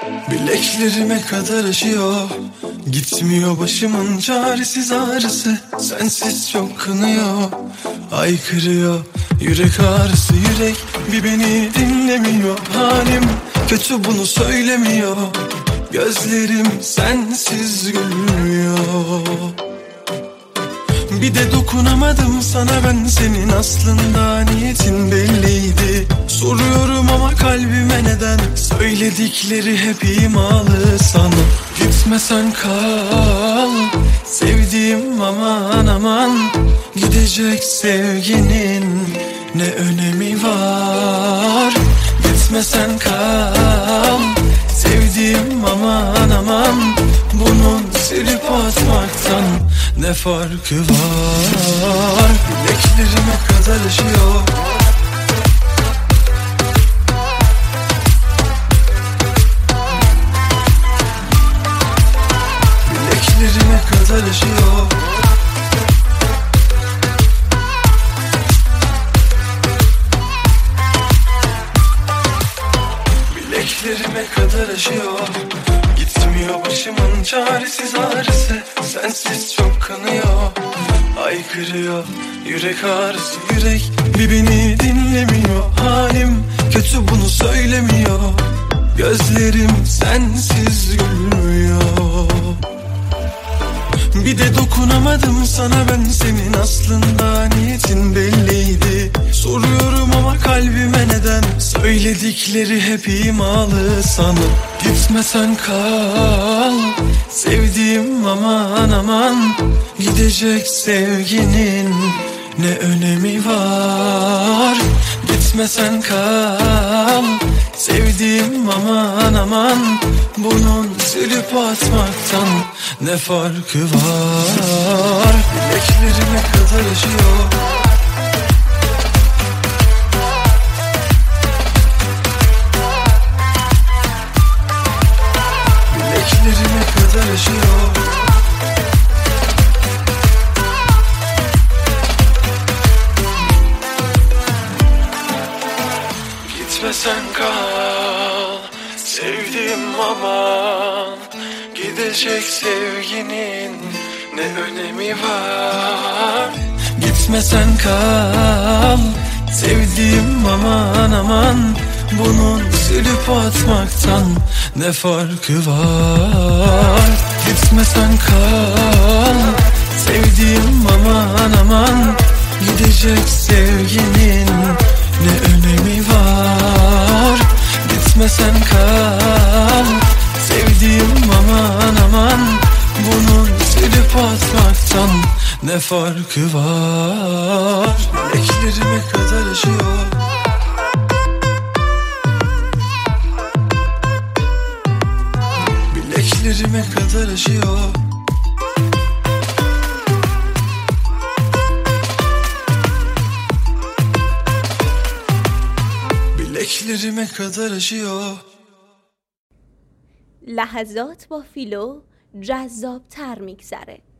Bileklerime kadar aşıyor, gitmiyor başımın çaresiz ağrısı. Sensiz çok kınıyor, haykırıyor yürek ağrısı. Yürek bir beni dinlemiyor, halim kötü bunu söylemiyor. Gözlerim sensiz gülmüyor. Bir de dokunamadım sana ben, senin aslında niyetin belliydi. Soruyorum ama kalbime neden, söyledikleri hep imalı sana. Gitmesen kal sevdiğim, aman aman. Gidecek sevginin ne önemi var. Gitmesen kal sevdiğim, aman aman. Bunun silip atmaktan ne farkı var? Bileklerime kadar aşıyor. Bileklerime kadar aşıyor. Bileklerime kadar aşıyor. Gitmiyor başımın çaresiz ağrısı. Sensiz çok kanıyor, haykırıyor yürek ağrısı. Yürek bir beni dinlemiyor, halim kötü bunu söylemiyor. Gözlerim sensiz gülmüyor. Bir de dokunamadım sana ben, senin aslında niyetin belliydi. Soruyorum ama kalbime neden, söyledikleri hep imalı sana. Gitmesen kal sevdiğim, aman aman. Gidecek sevginin ne önemi var. Gitmesen kal sevdiğim, aman aman. Bunun silip atmaktan ne farkı var? Bileklerime kadar aşıyor. Bileklerime kadar aşıyor. Gitmesen kal sevdiğim, aman. Gidecek sevginin ne önemi var. Gitmesen kal sevdiğim, aman aman. Bunun silip atmaktan ne farkı var? Gitmesen kal sevdiğim, aman aman. Gidecek sevginin ne önemi var. Gitmesen kal sevdiğim, aman aman. Bunun silip atmaktan ne farkı var? Bileklerime kadar aşıyor. Bileklerime kadar aşıyor. Bileklerime kadar aşıyor. لحظات با فیلو جذاب‌تر می‌گذره.